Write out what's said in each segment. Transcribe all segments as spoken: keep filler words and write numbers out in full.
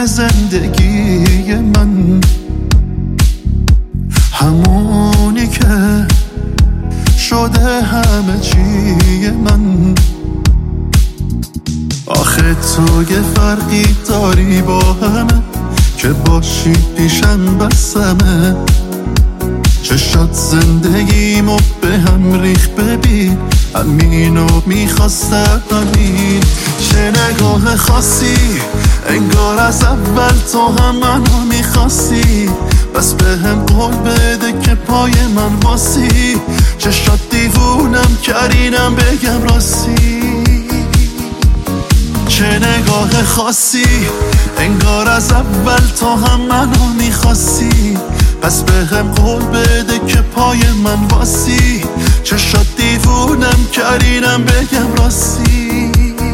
زندگی من، همونی که شده همه چی من. آخه تو یه فرقی داری با همه، که باشی پیشم بسمه. چشات زندگیمو به هم ریخ، ببین همینو میخواستم همین. چه نگاه خاصی، انگار از اول تو هم منو میخواستی. بس به هم قول بده که پای من واسی. چشات دیوونم کردینم بگم راستی. چه نگاه خاصی، انگار از اول تو هم منو میخواستی. پس به هم قول بده که پای من واسی. چشات دیوونم کردینم بگم راستی.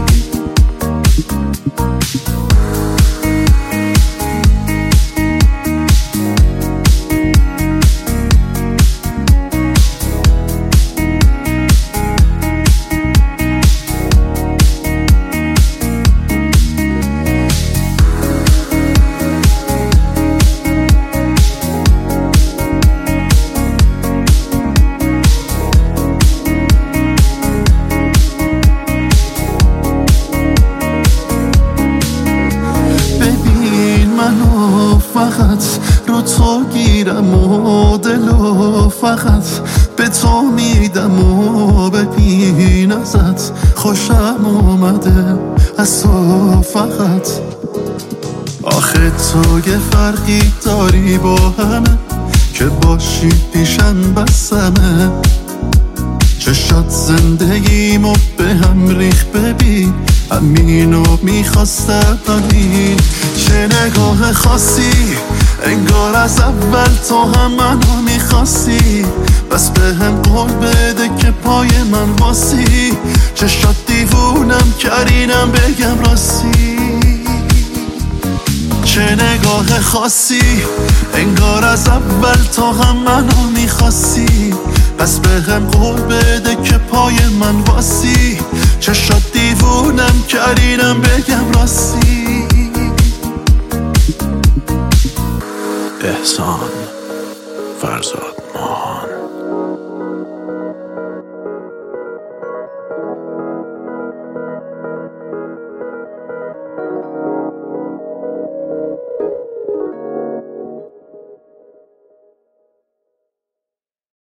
فقط رو تو گیرم و دلو فقط به تو میدم و ببین ازت خوشم اومده از تو فقط. آخه تو یه فرقی داری با همه، که باشی پیشم بسمه. چشات زندگیمو به هم ریخ، ببین همینو میخواستم همین. چه نگاه خاصی، انگار از اول تو هم منو میخواستی. بس به هم قول بده که پای من واسی. چشات دیوونم کردینم بگم راستی. چه نگاه خاصی، انگار از اول تو هم منو میخواستی. پس به هم قول بده که پای من واسی. چشات دیوونم کردینم بگم راستی. احسان فرزاد.